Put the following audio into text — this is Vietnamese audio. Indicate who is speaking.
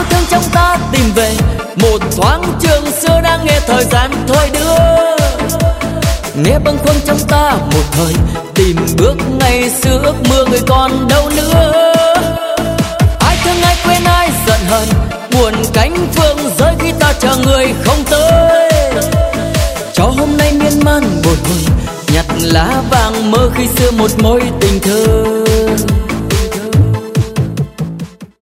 Speaker 1: yêu thương trong ta tìm về một thoáng trường xưa đang nghe thời gian thôi đưa. Nghe bâng khuâng trong ta một thời tìm bước ngày xưa ước mơ người còn đâu nữa. Ai thương ai quên ai giận hờn buồn cánh phương rơi khi ta chờ người không tới. Cho hôm nay miên man bồi hồi nhặt lá vàng mơ khi xưa một mối tình thơ.